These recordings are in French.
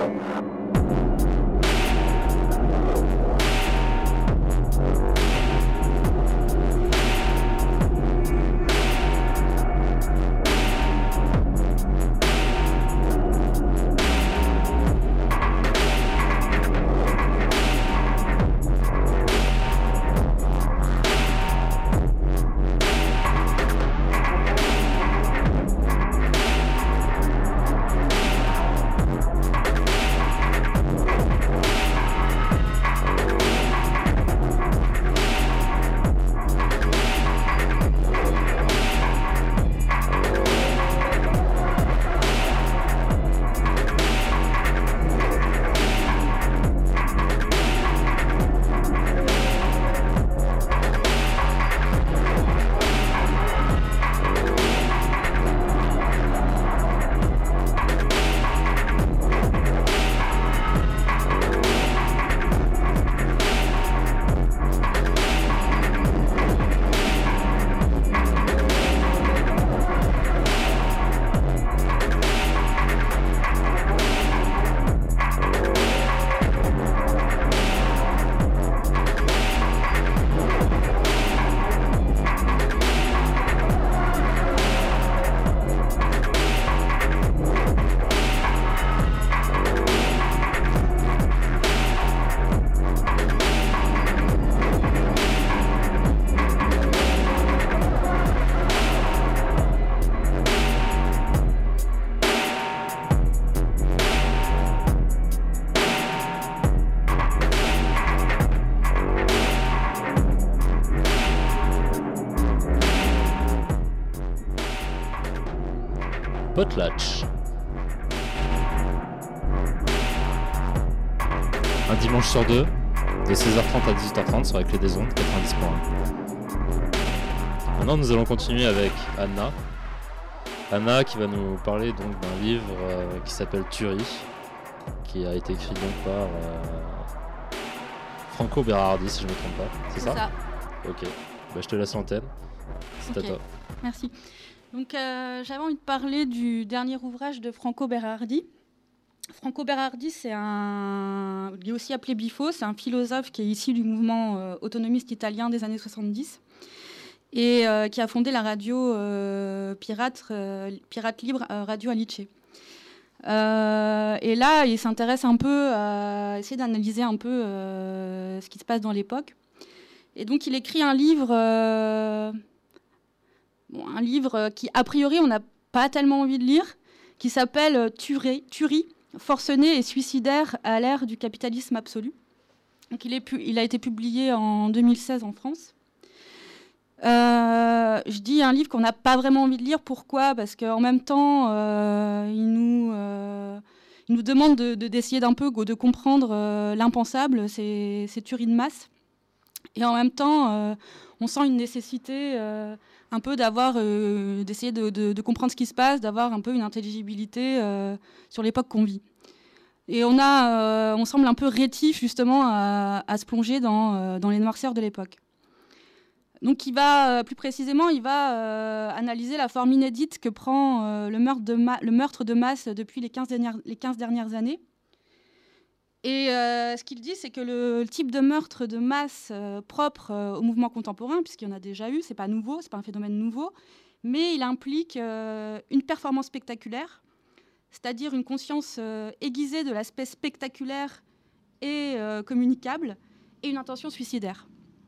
Potlatch. Un dimanche sur deux, de 16h30 à 18h30 sur la clé des ondes 90.1. Maintenant, nous allons continuer avec Anna. Anna qui va nous parler donc d'un livre qui s'appelle Thury, qui a été écrit donc par Franco Berardi, si je ne me trompe pas. C'est ça. Ok, bah, je te laisse l'antenne. C'est à toi. Merci. Donc, j'avais envie de parler du dernier ouvrage de Franco Berardi. Franco Berardi, il est aussi appelé Bifo, c'est un philosophe qui est issu du mouvement autonomiste italien des années 70 et qui a fondé la radio pirate libre Radio Alice. Et là, il s'intéresse un peu à essayer d'analyser un peu ce qui se passe dans l'époque. Et donc, il écrit un livre... un livre qui, a priori, on n'a pas tellement envie de lire, qui s'appelle Thury, forcené et suicidaire à l'ère du capitalisme absolu. Donc, il a été publié en 2016 en France. Je dis un livre qu'on n'a pas vraiment envie de lire. Pourquoi ? Parce qu'en même temps, il nous demande d'essayer d'un peu de comprendre l'impensable, ces tueries de masse. Et en même temps, on sent une nécessité un peu d'essayer de comprendre ce qui se passe, d'avoir un peu une intelligibilité sur l'époque qu'on vit. Et on semble un peu rétif justement à se plonger dans les noirceurs de l'époque. Donc plus précisément, il va analyser la forme inédite que prend le meurtre de masse depuis les 15 dernières années. Et ce qu'il dit, c'est que le type de meurtre de masse propre au mouvement contemporain, puisqu'il y en a déjà eu, c'est pas nouveau, c'est pas un phénomène nouveau, mais il implique une performance spectaculaire, c'est-à-dire une conscience aiguisée de l'aspect spectaculaire et communicable, et une intention suicidaire.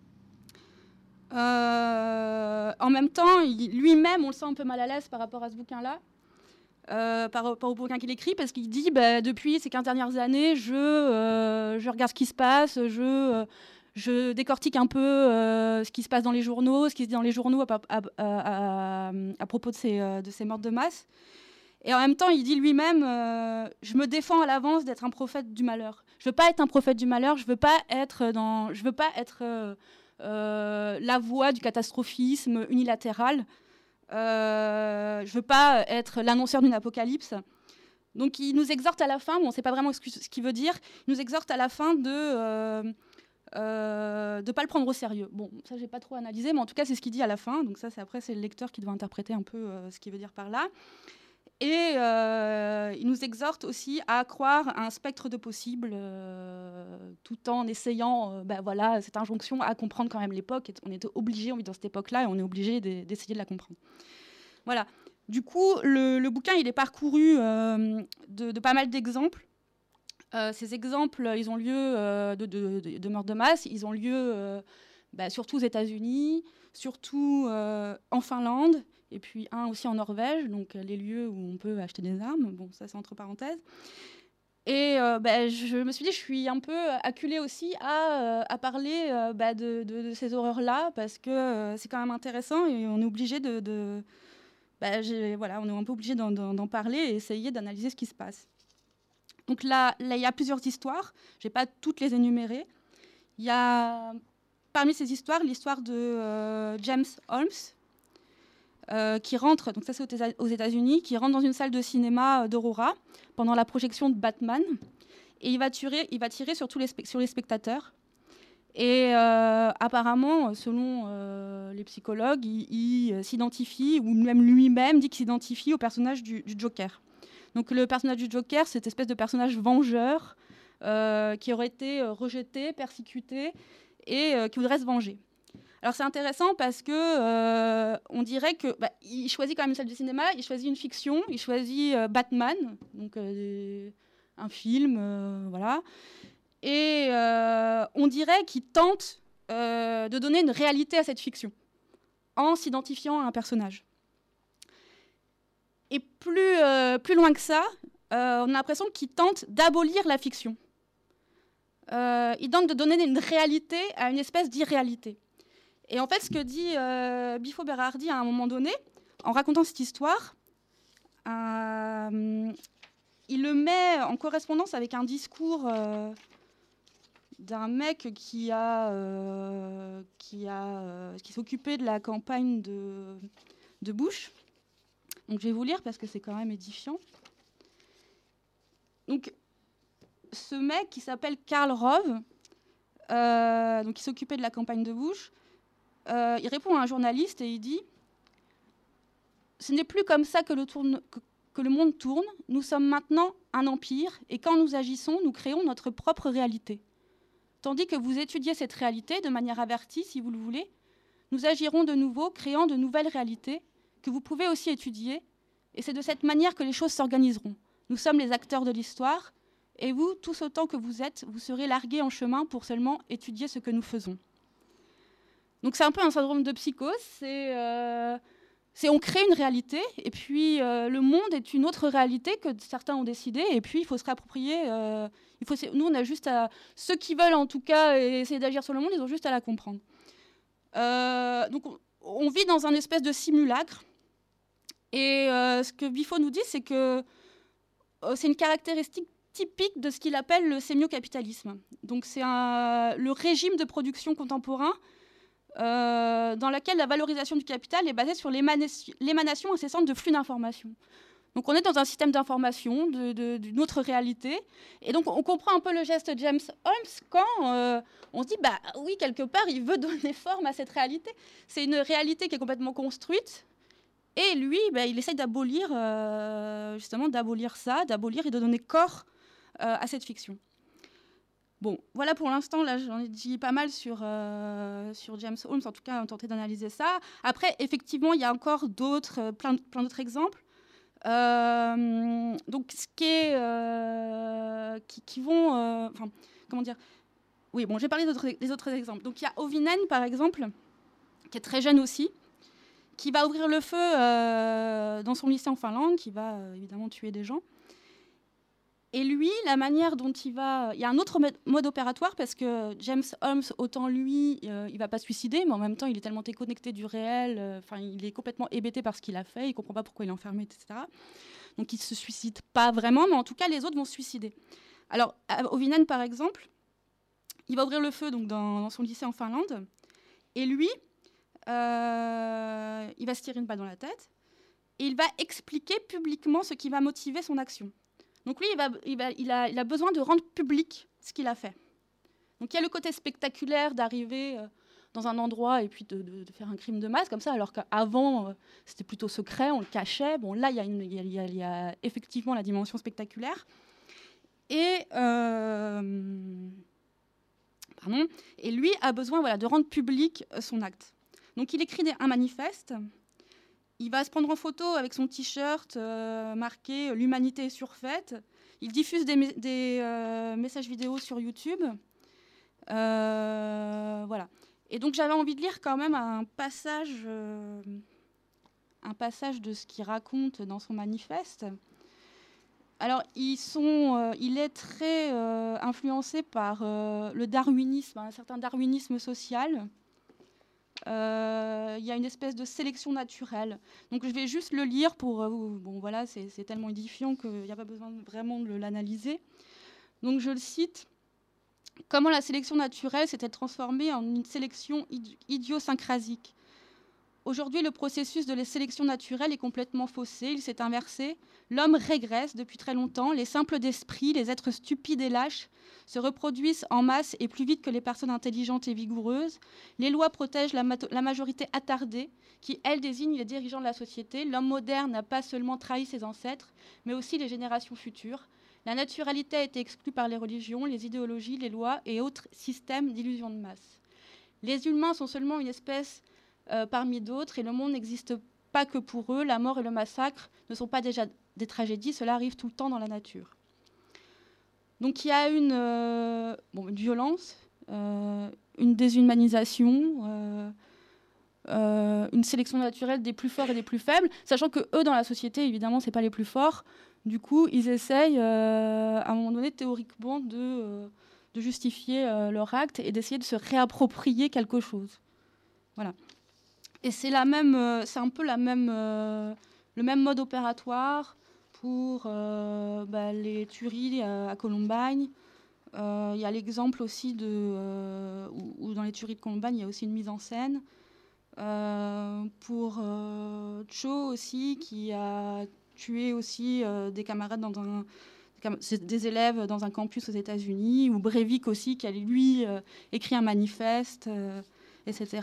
En même temps, lui-même, on le sent un peu mal à l'aise par rapport à ce bouquin-là, par rapport au bouquin qu'il écrit, parce qu'il dit depuis ces 15 dernières années, je regarde ce qui se passe, je décortique un peu ce qui se passe dans les journaux, ce qui se dit dans les journaux à propos de ces meurtres de masse. Et en même temps, il dit lui-même, je me défends à l'avance d'être un prophète du malheur. Je veux pas être un prophète du malheur, je veux pas être la voix du catastrophisme unilatéral. Je veux pas être l'annonceur d'une apocalypse. Donc il nous exhorte à la fin, on ne sait pas vraiment ce qu'il veut dire, il nous exhorte à la fin de pas le prendre au sérieux. Bon, ça j'ai pas trop analysé, mais en tout cas c'est ce qu'il dit à la fin. Donc ça, c'est le lecteur qui doit interpréter un peu ce qu'il veut dire par là. Et il nous exhorte aussi à croire à un spectre de possibles, tout en essayant, voilà, cette injonction à comprendre quand même l'époque. On était obligé, on vit dans cette époque-là, et on est obligé d'essayer de la comprendre. Voilà. Du coup, le bouquin, il est parcouru de pas mal d'exemples. Ces exemples, ils ont lieu de meurtres de masse, ils ont lieu surtout aux États-Unis, surtout en Finlande, et puis un aussi en Norvège, donc les lieux où on peut acheter des armes. Bon, ça c'est entre parenthèses. Et je me suis dit, je suis un peu acculée aussi à parler de ces horreurs-là, parce que c'est quand même intéressant et on est obligé voilà, on est un peu obligé d'en parler et essayer d'analyser ce qui se passe. Donc là, il y a plusieurs histoires. Je ne vais pas toutes les énumérer. Il y a parmi ces histoires l'histoire de James Holmes, qui rentre, donc ça c'est aux États-Unis, qui rentre dans une salle de cinéma d'Aurora pendant la projection de Batman, et il va tirer sur les spectateurs. Et apparemment, selon les psychologues, il s'identifie, ou même lui-même dit qu'il s'identifie au personnage du Joker. Donc le personnage du Joker, c'est cette espèce de personnage vengeur qui aurait été rejeté, persécuté, et qui voudrait se venger. Alors c'est intéressant parce que on dirait que il choisit quand même une salle de cinéma, il choisit une fiction, il choisit Batman, donc un film, voilà. Et on dirait qu'il tente de donner une réalité à cette fiction en s'identifiant à un personnage. Et plus loin que ça, on a l'impression qu'il tente d'abolir la fiction. Il tente de donner une réalité à une espèce d'irréalité. Et en fait, ce que dit Bifo Berardi à un moment donné, en racontant cette histoire, il le met en correspondance avec un discours d'un mec qui s'occupait de la campagne de Bush. Donc je vais vous lire parce que c'est quand même édifiant. Donc ce mec qui s'appelle Karl Rove, donc qui s'occupait de la campagne de Bush, il répond à un journaliste et il dit « Ce n'est plus comme ça que le monde tourne. Nous sommes maintenant un empire et quand nous agissons, nous créons notre propre réalité. Tandis que vous étudiez cette réalité de manière avertie, si vous le voulez, nous agirons de nouveau, créant de nouvelles réalités que vous pouvez aussi étudier, et c'est de cette manière que les choses s'organiseront. Nous sommes les acteurs de l'histoire, et vous, tous autant que vous êtes, vous serez largués en chemin pour seulement étudier ce que nous faisons. » Donc c'est un peu un syndrome de psychose, c'est on crée une réalité, et puis le monde est une autre réalité que certains ont décidé, et puis il faut se réapproprier. Nous, on a juste à... Ceux qui veulent, en tout cas, essayer d'agir sur le monde, ils ont juste à la comprendre. Donc on vit dans un espèce de simulacre, et ce que Bifo nous dit, c'est que c'est une caractéristique typique de ce qu'il appelle le sémiocapitalisme. Donc c'est le régime de production contemporain dans laquelle la valorisation du capital est basée sur l'émanation incessante de flux d'informations. Donc on est dans un système d'information d'une autre réalité. Et donc on comprend un peu le geste de James Holmes quand on se dit, oui, quelque part, il veut donner forme à cette réalité. C'est une réalité qui est complètement construite. Et lui, il essaye d'abolir, justement, d'abolir ça, d'abolir et de donner corps à cette fiction. Bon, voilà pour l'instant, là j'en ai dit pas mal sur James Holmes, en tout cas on a tenté d'analyser ça. Après, effectivement, il y a encore plein d'autres exemples. Donc ce qui est... qui vont... comment dire ? Oui, bon, j'ai parlé des autres exemples. Donc il y a Ovinen, par exemple, qui est très jeune aussi, qui va ouvrir le feu dans son lycée en Finlande, qui va évidemment tuer des gens. Et lui, la manière dont il va... Il y a un autre mode opératoire parce que James Holmes, autant lui, il ne va pas se suicider, mais en même temps, il est tellement déconnecté du réel, il est complètement hébété par ce qu'il a fait, il ne comprend pas pourquoi il est enfermé, etc. Donc il ne se suicide pas vraiment, mais en tout cas, les autres vont se suicider. Alors, Ovinen, par exemple, il va ouvrir le feu donc, dans son lycée en Finlande, et lui, il va se tirer une balle dans la tête, et il va expliquer publiquement ce qui va motiver son action. Donc lui, il a besoin de rendre public ce qu'il a fait. Donc il y a le côté spectaculaire d'arriver dans un endroit et puis de faire un crime de masse comme ça, alors qu'avant, c'était plutôt secret, on le cachait. Bon, là, il y a effectivement la dimension spectaculaire. Et lui a besoin de rendre public son acte. Donc il écrit un manifeste, il va se prendre en photo avec son t-shirt marqué « L'humanité est surfaite », il diffuse des messages vidéo sur YouTube. Voilà. Et donc j'avais envie de lire quand même un passage de ce qu'il raconte dans son manifeste. Alors, il est très influencé par le darwinisme, un certain darwinisme social. Il y a une espèce de sélection naturelle. Donc, je vais juste le lire pour... voilà, c'est tellement édifiant qu'il n'y a pas besoin vraiment de l'analyser. Donc, je le cite. « Comment la sélection naturelle s'est-elle transformée en une sélection idiosyncrasique ? Aujourd'hui, le processus de la sélection naturelle est complètement faussé, il s'est inversé. L'homme régresse depuis très longtemps. Les simples d'esprit, les êtres stupides et lâches, se reproduisent en masse et plus vite que les personnes intelligentes et vigoureuses. Les lois protègent la majorité attardée, qui, elle, désigne les dirigeants de la société. L'homme moderne n'a pas seulement trahi ses ancêtres, mais aussi les générations futures. La naturalité a été exclue par les religions, les idéologies, les lois et autres systèmes d'illusion de masse. Les humains sont seulement une espèce parmi d'autres, et le monde n'existe pas que pour eux. La mort et le massacre ne sont pas déjà des tragédies, cela arrive tout le temps dans la nature. » Donc il y a une violence, une déshumanisation, une sélection naturelle des plus forts et des plus faibles, sachant que eux, dans la société, évidemment, c'est pas les plus forts. Du coup, ils essayent, à un moment donné, théoriquement, de justifier leur acte et d'essayer de se réapproprier quelque chose. Voilà. Et c'est un peu le même mode opératoire pour les tueries à Columbine. Il y a l'exemple aussi où dans les tueries de Columbine, il y a aussi une mise en scène. Pour Cho aussi, qui a tué aussi des camarades des élèves dans un campus aux États-Unis, ou Breivik aussi, qui a lui écrit un manifeste, etc.,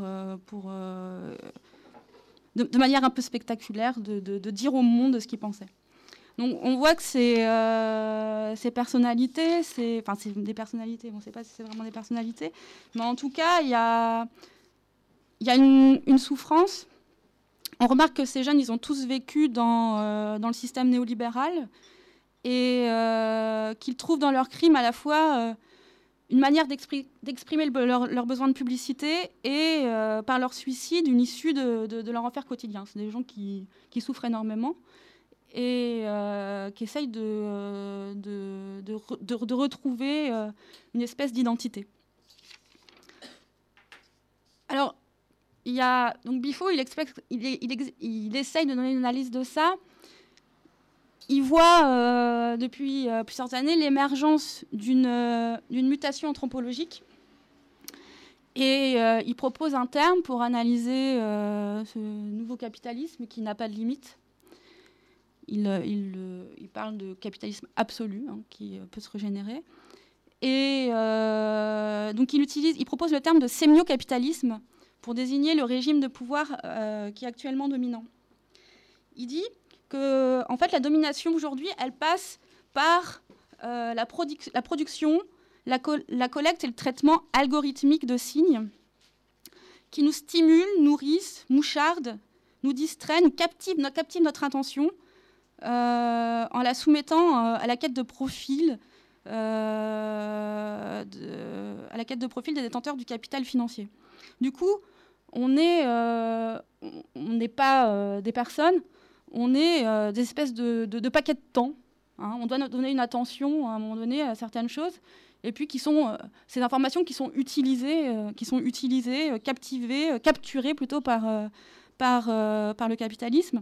de manière un peu spectaculaire, de dire au monde ce qu'il pensait. Donc on voit que ces personnalités, c'est des personnalités, on ne sait pas si c'est vraiment des personnalités, mais en tout cas, il y a une souffrance. On remarque que ces jeunes, ils ont tous vécu dans le système néolibéral et qu'ils trouvent dans leur crime à la fois une manière d'exprimer leur besoin de publicité et par leur suicide, une issue de leur enfer quotidien. C'est des gens qui souffrent énormément et qui essayent de retrouver une espèce d'identité. Alors, donc Bifo, il essaye de donner une analyse de ça. Il voit depuis plusieurs années l'émergence d'une mutation anthropologique et il propose un terme pour analyser ce nouveau capitalisme qui n'a pas de limite. Il parle de capitalisme absolu, qui peut se régénérer. Et donc il propose le terme de sémiocapitalisme pour désigner le régime de pouvoir qui est actuellement dominant. Il dit que en fait, la domination aujourd'hui, elle passe par la production, la collecte et le traitement algorithmique de signes qui nous stimulent, nourrissent, mouchardent, nous distraient, captivent notre attention en la soumettant à la quête de profil des détenteurs du capital financier. Du coup, on n'est pas des personnes, on est des espèces de paquets de temps. On doit donner une attention à un moment donné à certaines choses, et puis ces informations qui sont utilisées, capturées plutôt par le capitalisme.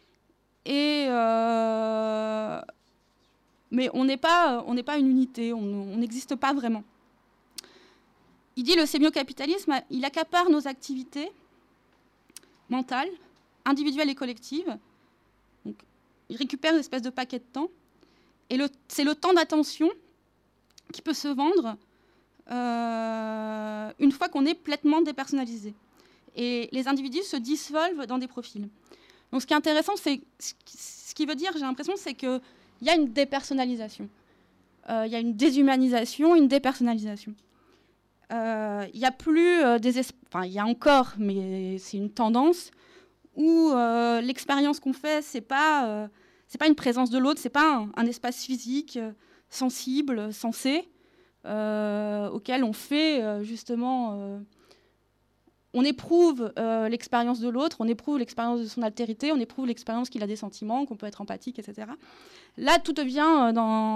Mais on n'est pas une unité, on n'existe pas vraiment. Il dit le sémiocapitalisme, il accapare nos activités mentales, individuelles et collectives. Donc, il récupère une espèce de paquet de temps. Et c'est le temps d'attention qui peut se vendre une fois qu'on est pleinement dépersonnalisé. Et les individus se dissolvent dans des profils. Donc ce qui est intéressant, c'est ce qui veut dire, j'ai l'impression, c'est qu'il y a une dépersonnalisation. Il y a une déshumanisation, une dépersonnalisation. Il y a plus enfin, il y a encore, mais c'est une tendance où l'expérience qu'on fait, c'est pas une présence de l'autre, c'est pas un espace physique sensible, sensé, auquel on fait justement. On éprouve l'expérience de l'autre, on éprouve l'expérience de son altérité, on éprouve l'expérience qu'il a des sentiments, qu'on peut être empathique, etc. Là, tout devient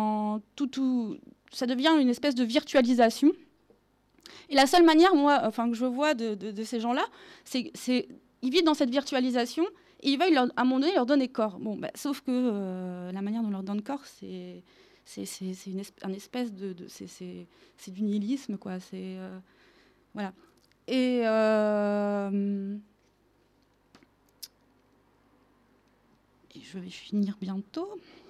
ça devient une espèce de virtualisation. Et la seule manière, moi, enfin, que je vois de ces gens-là, c'est ils vivent dans cette virtualisation et ils veulent, à un moment donné, leur donner corps. Bon, bah, sauf que la manière dont on leur donne corps, c'est un espèce de c'est du nihilisme, quoi. C'est voilà. Et je vais finir bientôt.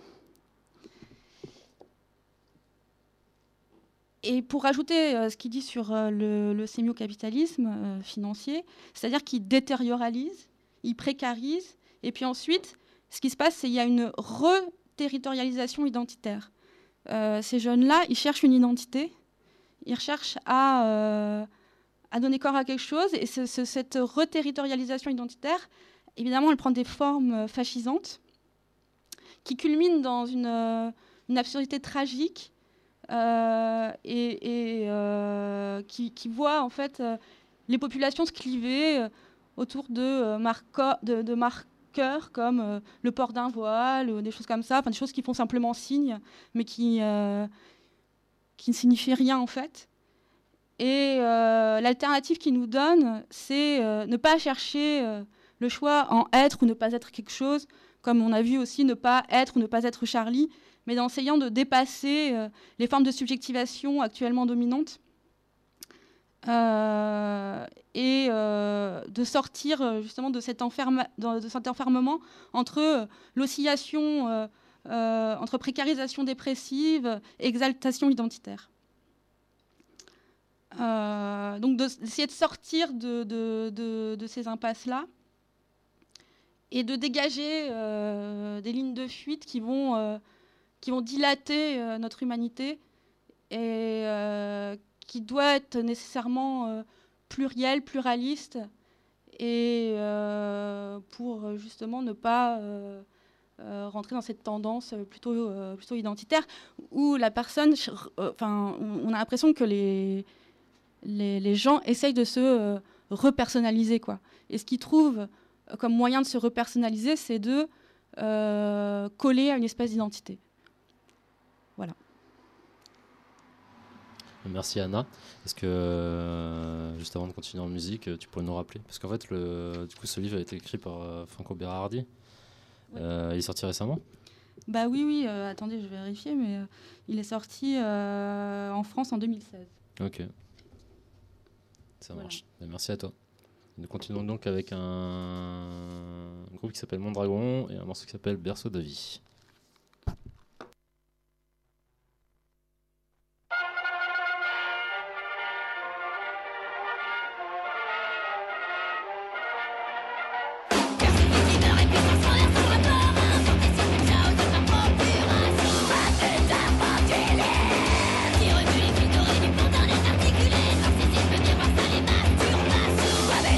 Et pour rajouter ce qu'il dit sur le sémiocapitalisme financier, c'est-à-dire qu'il détérioralise, il précarise, et puis ensuite, ce qui se passe, c'est qu'il y a une reterritorialisation identitaire. Ces jeunes-là, ils cherchent une identité, ils recherchent à donner corps à quelque chose, et cette reterritorialisation identitaire, évidemment, elle prend des formes fascisantes, qui culminent dans une absurdité tragique, qui voit en fait les populations se cliver autour de marqueurs comme le port d'un voile ou des choses comme ça, enfin des choses qui font simplement signe mais qui ne signifient rien en fait. Et l'alternative qu'ils nous donnent, c'est ne pas chercher le choix en être ou ne pas être quelque chose, comme on a vu aussi ne pas être ou ne pas être Charlie, mais en essayant de dépasser les formes de subjectivation actuellement dominantes et de sortir justement de cet enfermement entre l'oscillation entre précarisation dépressive et exaltation identitaire. Donc d'essayer de sortir de ces impasses-là et de dégager des lignes de fuite qui vont dilater notre humanité et qui doit être nécessairement plurielle, pluraliste, et pour justement ne pas rentrer dans cette tendance plutôt identitaire où la personne, on a l'impression que les gens essayent de se repersonnaliser, quoi. Et ce qu'ils trouvent comme moyen de se repersonnaliser, c'est de coller à une espèce d'identité. Voilà. Merci Anna. Est-ce que, juste avant de continuer en musique, tu pourrais nous rappeler? Parce qu'en fait, du coup, ce livre a été écrit par Franco Berardi. Ouais. Il est sorti récemment? Bah oui. Attendez, je vais vérifier, mais il est sorti en France en 2016. Ok. Ça marche. Voilà. Merci à toi. Nous continuons donc avec un groupe qui s'appelle Mondragon et un morceau qui s'appelle Berceau de vie.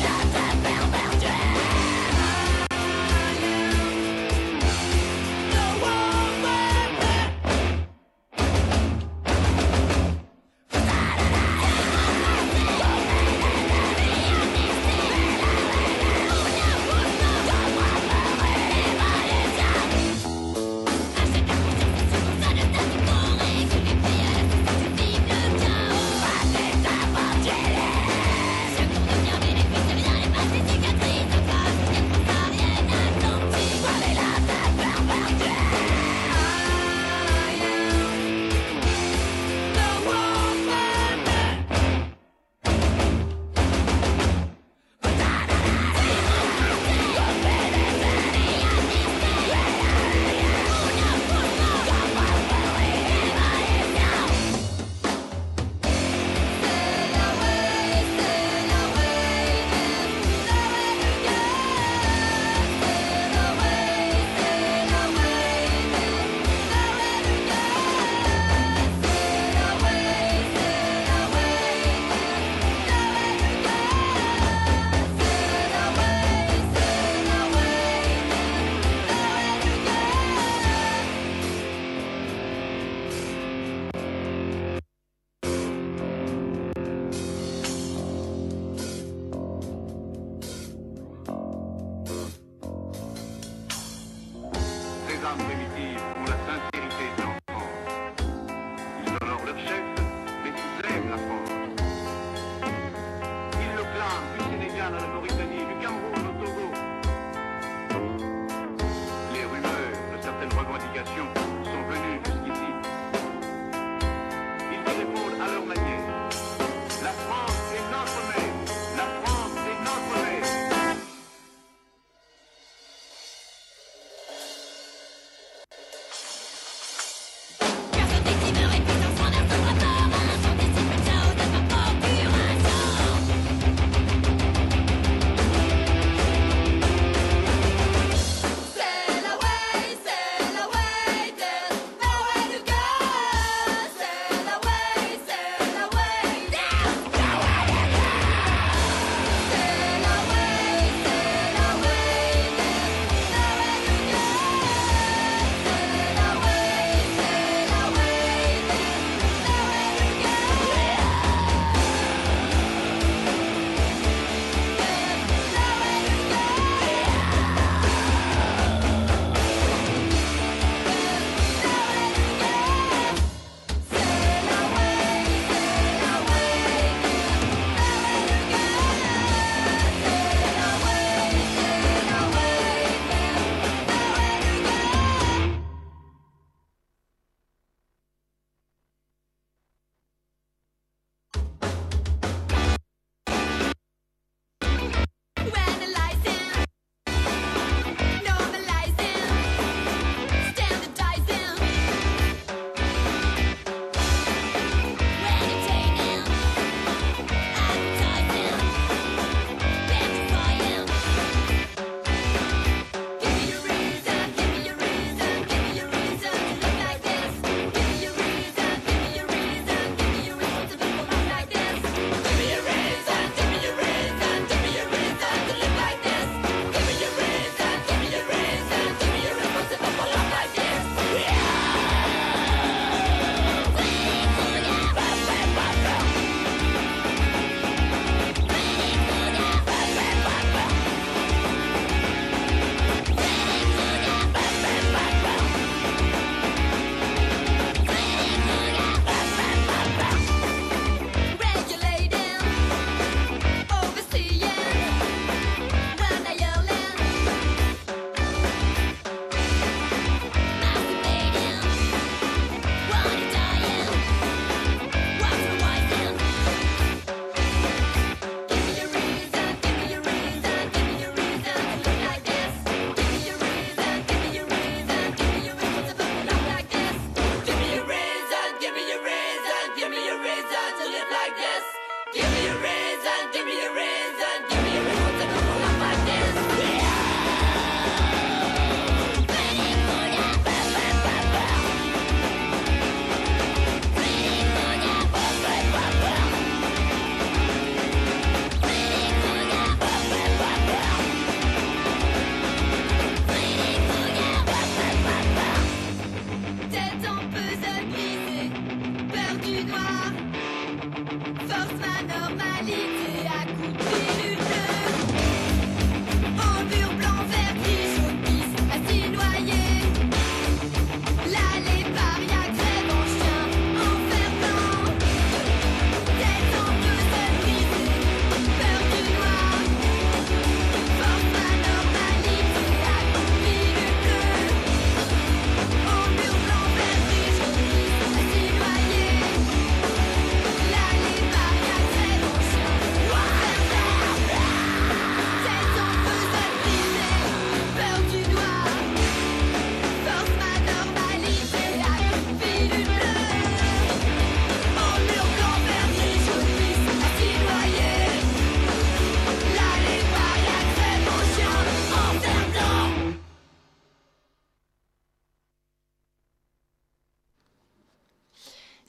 No!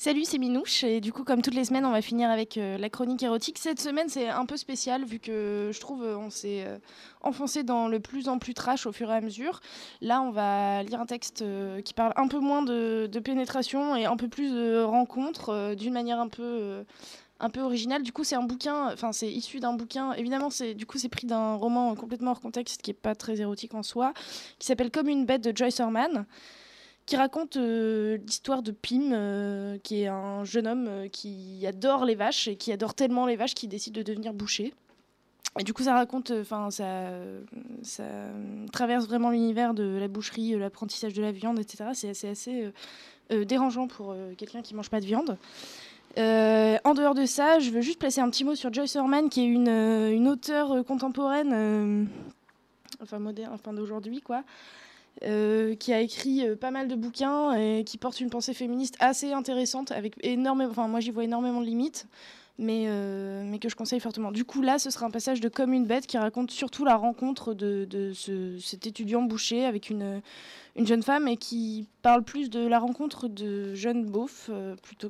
Salut, c'est Minouche et du coup comme toutes les semaines on va finir avec la chronique érotique. Cette semaine c'est un peu spécial vu que je trouve on s'est enfoncé dans le plus en plus trash au fur et à mesure. Là on va lire un texte qui parle un peu moins de pénétration et un peu plus de rencontres d'une manière un peu originale. Du coup c'est un bouquin, enfin c'est issu d'un bouquin, évidemment c'est pris d'un roman complètement hors contexte qui est pas très érotique en soi, qui s'appelle Comme une bête de Joyce Orman, qui raconte l'histoire de Pim, qui est un jeune homme qui adore les vaches et qui adore tellement les vaches qu'il décide de devenir boucher. Et du coup, ça raconte, ça traverse vraiment l'univers de la boucherie, l'apprentissage de la viande, etc. C'est assez dérangeant pour quelqu'un qui mange pas de viande. En dehors de ça, je veux juste placer un petit mot sur Joyce Orman, qui est une auteure contemporaine, moderne, d'aujourd'hui, quoi. Qui a écrit pas mal de bouquins et qui porte une pensée féministe assez intéressante avec énormément, moi j'y vois énormément de limites, mais que je conseille fortement. Du coup là ce sera un passage de Comme une bête qui raconte surtout la rencontre de cet étudiant boucher avec une jeune femme et qui parle plus de la rencontre de jeunes beaufs plutôt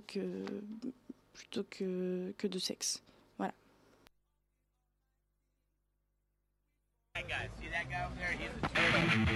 que de sexe. Voilà. That guy. See that guy over there? He's a turtle.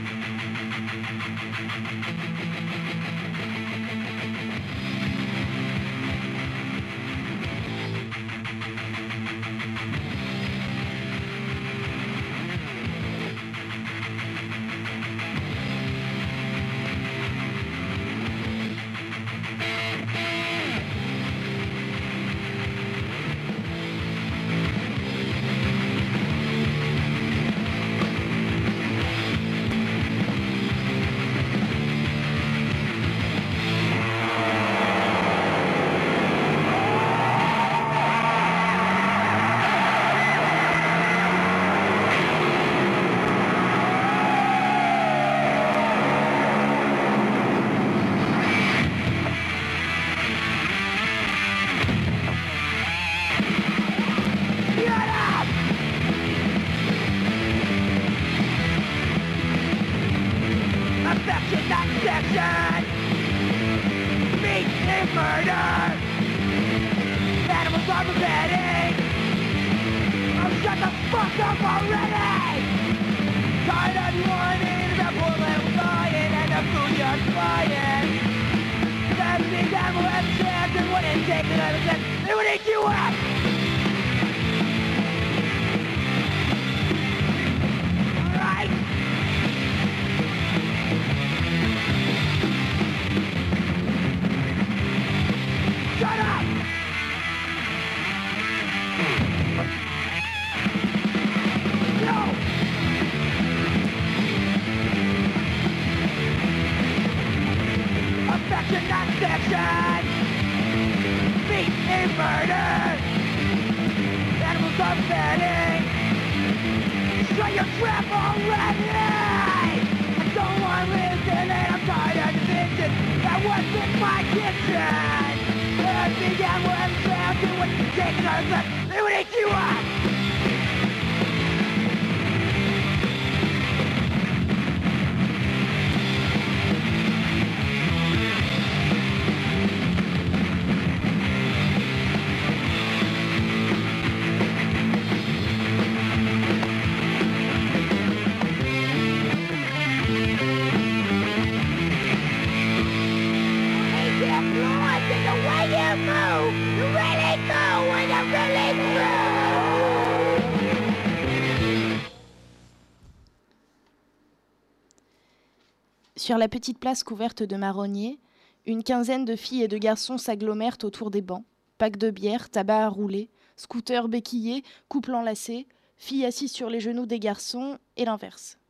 Sur la petite place couverte de marronniers, une quinzaine de filles et de garçons s'agglomèrent autour des bancs. Packs de bière, tabac à rouler, scooters béquillés, couples enlacés, filles assises sur les genoux des garçons et l'inverse.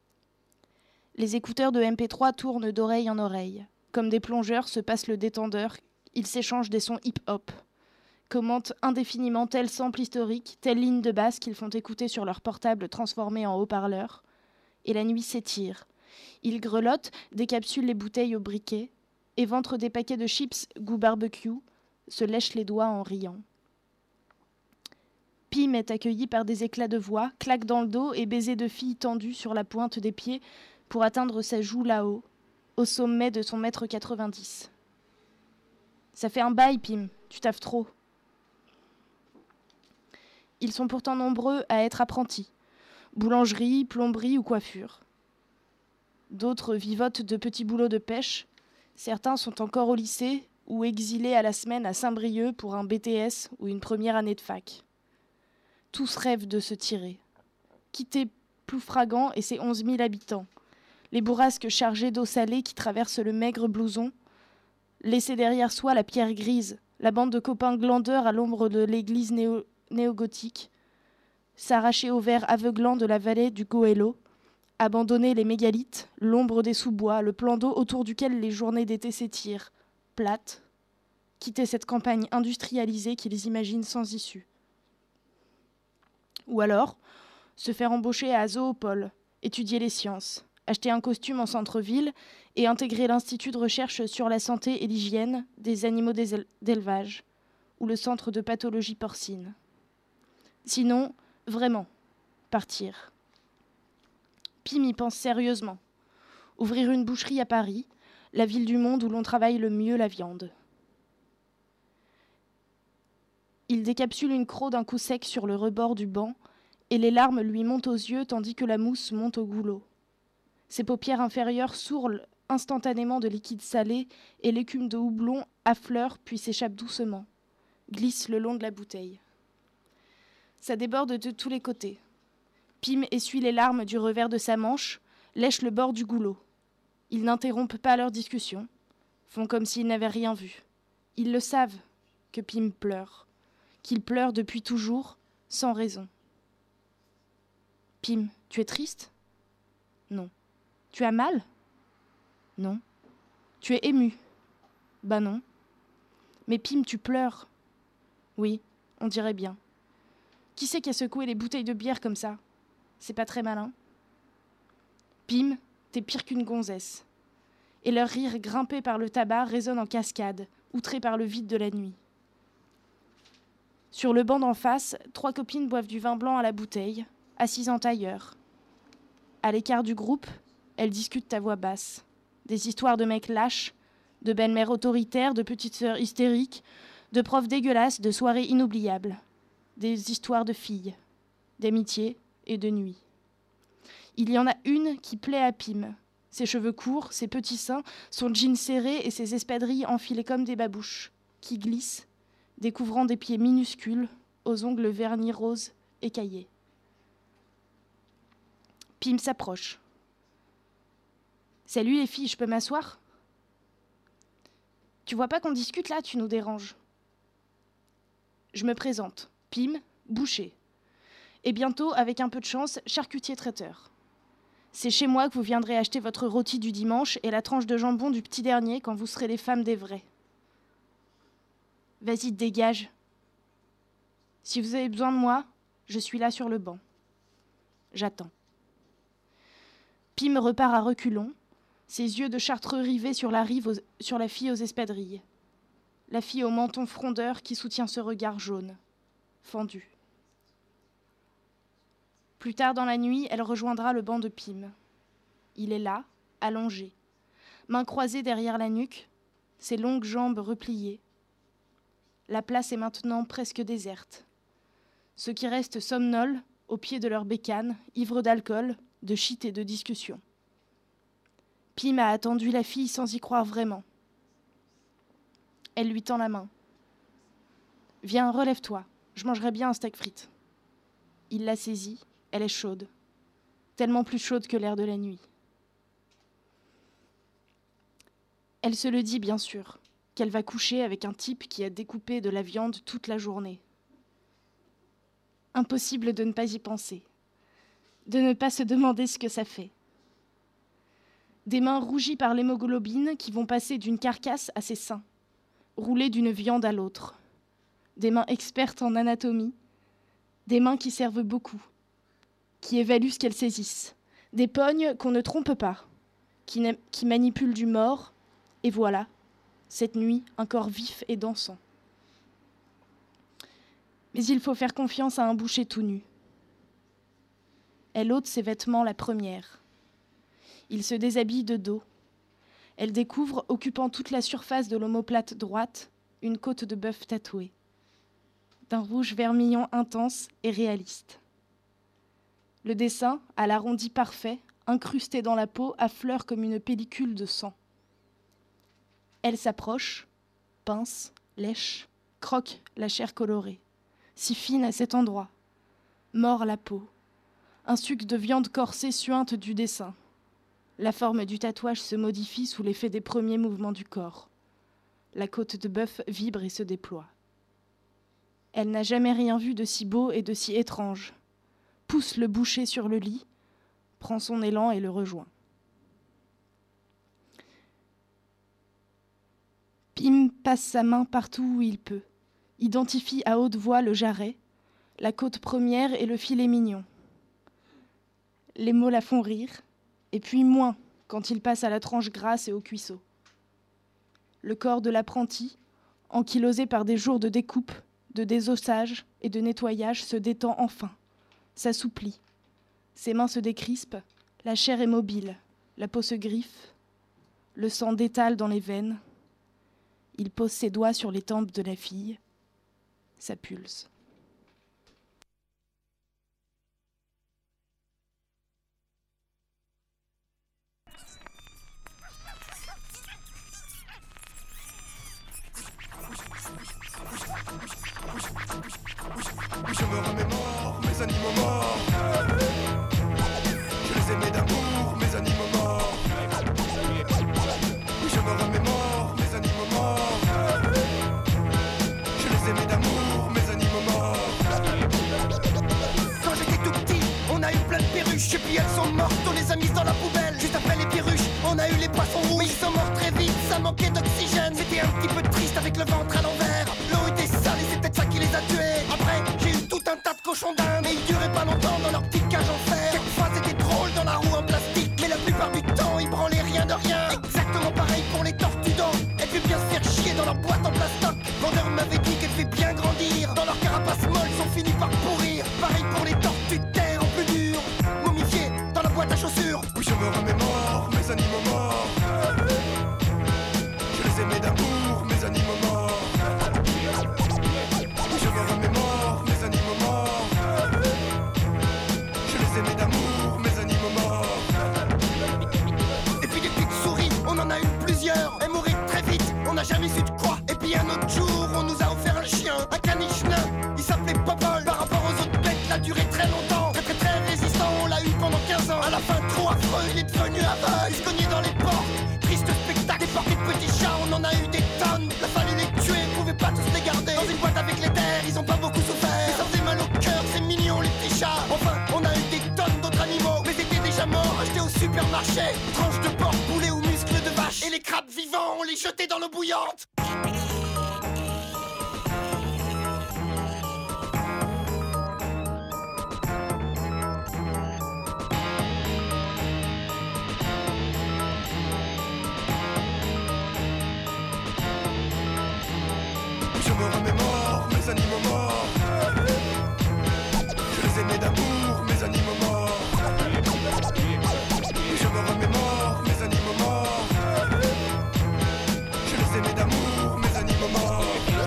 Les écouteurs de MP3 tournent d'oreille en oreille. Comme des plongeurs se passent le détendeur, ils s'échangent des sons hip-hop. Commentent indéfiniment tel sample historique, telle ligne de basse qu'ils font écouter sur leur portable transformé en haut-parleur. Et la nuit s'étire. Ils grelottent, décapsulent les bouteilles au briquet, éventrent des paquets de chips goût barbecue, se lèchent les doigts en riant. Pim est accueilli par des éclats de voix, claques dans le dos et baisers de filles tendus sur la pointe des pieds pour atteindre sa joue là-haut, au sommet de son 1,90 m. Ça fait un bail, Pim, tu taffes trop. Ils sont pourtant nombreux à être apprentis. Boulangerie, plomberie ou coiffure. D'autres vivotent de petits boulots de pêche. Certains sont encore au lycée ou exilés à la semaine à Saint-Brieuc pour un BTS ou une première année de fac. Tous rêvent de se tirer. Quitter Ploufragan et ses 11 000 habitants. Les bourrasques chargées d'eau salée qui traversent le maigre blouson. Laisser derrière soi la pierre grise, la bande de copains glandeurs à l'ombre de l'église néo-gothique. S'arracher au vert aveuglant de la vallée du Goëlo. Abandonner les mégalithes, l'ombre des sous-bois, le plan d'eau autour duquel les journées d'été s'étirent, plates. Quitter cette campagne industrialisée qu'ils imaginent sans issue. Ou alors, se faire embaucher à Zoopole, étudier les sciences, acheter un costume en centre-ville et intégrer l'Institut de recherche sur la santé et l'hygiène des animaux d'élevage ou le centre de pathologie porcine. Sinon, vraiment, partir. Pim y pense sérieusement. Ouvrir une boucherie à Paris, la ville du monde où l'on travaille le mieux la viande. Il décapsule une croc d'un coup sec sur le rebord du banc et les larmes lui montent aux yeux tandis que la mousse monte au goulot. Ses paupières inférieures sourlent instantanément de liquide salé et l'écume de houblon affleure puis s'échappe doucement, glisse le long de la bouteille. Ça déborde de tous les côtés. Pim essuie les larmes du revers de sa manche, lèche le bord du goulot. Ils n'interrompent pas leur discussion, font comme s'ils n'avaient rien vu. Ils le savent, que Pim pleure, qu'il pleure depuis toujours, sans raison. Pim, tu es triste ? Non. Tu as mal ? Non. Tu es ému ? Bah non. Mais Pim, tu pleures ? Oui, on dirait bien. Qui c'est qui a secoué les bouteilles de bière comme ça ? C'est pas très malin. Pim, t'es pire qu'une gonzesse. Et leur rire grimpé par le tabac résonne en cascade, outré par le vide de la nuit. Sur le banc d'en face, 3 copines boivent du vin blanc à la bouteille, assises en tailleur. À l'écart du groupe, elles discutent à voix basse. Des histoires de mecs lâches, de belles-mères autoritaires, de petites sœurs hystériques, de profs dégueulasses, de soirées inoubliables. Des histoires de filles, d'amitié et de nuit. Il y en a une qui plaît à Pim. Ses cheveux courts, ses petits seins, son jean serré et ses espadrilles enfilées comme des babouches, qui glissent, découvrant des pieds minuscules, aux ongles vernis roses écaillés. Pim s'approche. « Salut les filles, je peux m'asseoir ? » « Tu vois pas qu'on discute là, tu nous déranges. » Je me présente. Pim, boucher. Et bientôt, avec un peu de chance, charcutier traiteur. C'est chez moi que vous viendrez acheter votre rôti du dimanche et la tranche de jambon du petit dernier quand vous serez les femmes des vrais. Vas-y, dégage. Si vous avez besoin de moi, je suis là sur le banc. J'attends. Pim repart à reculons, ses yeux de chartreux rivés sur la fille aux espadrilles. La fille au menton frondeur qui soutient ce regard jaune, fendu. Plus tard dans la nuit, elle rejoindra le banc de Pim. Il est là, allongé, mains croisées derrière la nuque, ses longues jambes repliées. La place est maintenant presque déserte. Ceux qui restent somnolent, au pied de leur bécane, ivres d'alcool, de shit et de discussion. Pim a attendu la fille sans y croire vraiment. Elle lui tend la main. « Viens, relève-toi, je mangerai bien un steak frites. » Il la saisit, elle est chaude, tellement plus chaude que l'air de la nuit. Elle se le dit bien sûr, qu'elle va coucher avec un type qui a découpé de la viande toute la journée. Impossible de ne pas y penser, de ne pas se demander ce que ça fait. Des mains rougies par l'hémoglobine qui vont passer d'une carcasse à ses seins, rouler d'une viande à l'autre. Des mains expertes en anatomie, des mains qui servent beaucoup, qui évaluent ce qu'elles saisissent, des pognes qu'on ne trompe pas, qui manipulent du mort, et voilà, cette nuit, un corps vif et dansant. Mais il faut faire confiance à un boucher tout nu. Elle ôte ses vêtements la première. Il se déshabille de dos. Elle découvre, occupant toute la surface de l'omoplate droite, une côte de bœuf tatouée, d'un rouge vermillon intense et réaliste. Le dessin, à l'arrondi parfait, incrusté dans la peau, affleure comme une pellicule de sang. Elle s'approche, pince, lèche, croque la chair colorée, si fine à cet endroit, mord la peau. Un suc de viande corsée suinte du dessin. La forme du tatouage se modifie sous l'effet des premiers mouvements du corps. La côte de bœuf vibre et se déploie. Elle n'a jamais rien vu de si beau et de si étrange. Pousse le boucher sur le lit, prend son élan et le rejoint. Pim passe sa main partout où il peut, identifie à haute voix le jarret, la côte première et le filet mignon. Les mots la font rire, et puis moins quand il passe à la tranche grasse et au cuisseau. Le corps de l'apprenti, ankylosé par des jours de découpe, de désossage et de nettoyage, se détend enfin, s'assouplit. Ses mains se décrispent, la chair est mobile, la peau se griffe, le sang détale dans les veines. Il pose ses doigts sur les tempes de la fille, ça pulse. Je me remémore mes animaux morts. Je les aimais d'amour, mes animaux morts. Je me remémore mes animaux morts. Je les aimais d'amour, mes animaux morts. Quand j'étais tout petit, on a eu plein de perruches. Et puis elles sont mortes, on les a mises dans la poubelle. Juste après les perruches, on a eu les poissons rouges. Mais ils sont morts très vite, ça manquait d'oxygène. C'était un petit peu triste avec le ventre à l'envers. L'eau était sale et c'est peut-être ça qui les a tués. Après, j'ai eu tout un tas de cochons d'Inde. Mais ils duraient pas longtemps dans leur petite cage en fer. Quelquefois c'était drôle dans la roue en plastique, mais la plupart du temps ils branlaient rien de rien. Exactement pareil pour les tortues d'eau. Elles devaient bien se faire chier dans leur boîte en plastoc. Vendeur m'avait dit qu'elles devaient bien grandir. Dans leur carapace molle, ils ont fini par pourrir. Pareil pour les tortues de terre en plus dur, momifiées dans la boîte à chaussures. Oui, je me remémore mes animaux morts. Je les aimais d'amour, mes animaux morts. Oui, je me remémore mes animaux morts. Je les aimais d'amour, mes animaux morts. Et puis des petites souris, on en a eu plusieurs. Elles mouraient très vite, on n'a jamais su de quoi. Et puis un autre jour, on nous a offert un chien, un caniche nain. Il s'appelait Popol. Par rapport aux autres bêtes, il a duré très longtemps. Très très très résistant, on l'a eu pendant 15 ans. À la fin, trop affreux, il est devenu aveugle. Il se cognait dans les portes, triste spectacle. Des portées de petits chats, on en a eu des tonnes. Il a fallu les tuer, on pouvait pas tous les garder. Dans une boîte avec les terres, ils ont pas beaucoup souffert. Mais ça faisait mal au cœur, c'est mignon les petits chats. Enfin, on a eu des tonnes d'autres animaux, mais c'était déjà mort, achetés au supermarché. Tranches de porc, poulet ou muscles de vache. Et les crabes vivants, on les jetait dans l'eau bouillante. Je me remémore mes animaux morts. Je les aimais d'amour, mes animaux morts. Je me remémore mes animaux morts. Je les aimais d'amour, mes animaux morts.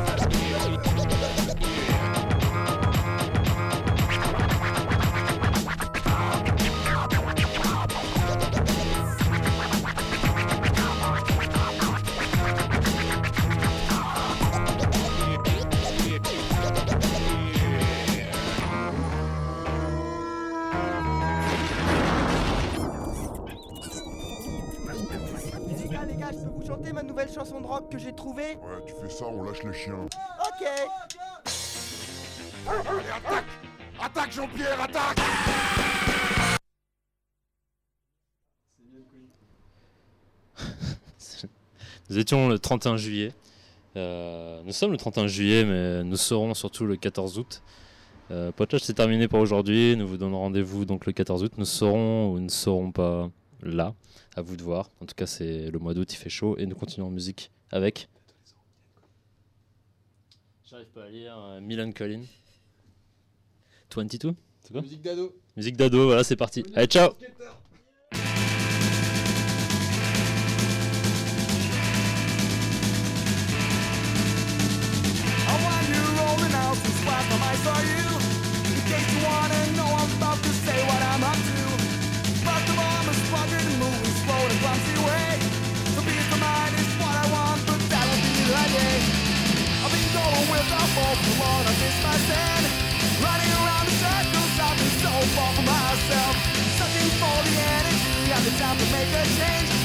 Les gars, je peux vous chanter ma nouvelle chanson de rock que j'ai trouvée? Ouais, tu fais ça, on lâche les chiens. Ok. Allez, attaque! Attaque, Jean-Pierre, attaque! Nous étions le 31 juillet. Nous sommes le 31 juillet, mais nous serons surtout le 14 août. Podcast c'est terminé pour aujourd'hui. Nous vous donnons rendez-vous donc le 14 août. Nous serons ou ne serons pas là. À vous de voir. En tout cas, c'est le mois d'août, il fait chaud. Et nous continuons en musique avec... J'arrive pas à lire. Milan Collin. 22 c'est quoi? Musique d'ado. Musique d'ado, voilà, c'est parti. Allez, ciao. the addict. Got the time to make a change.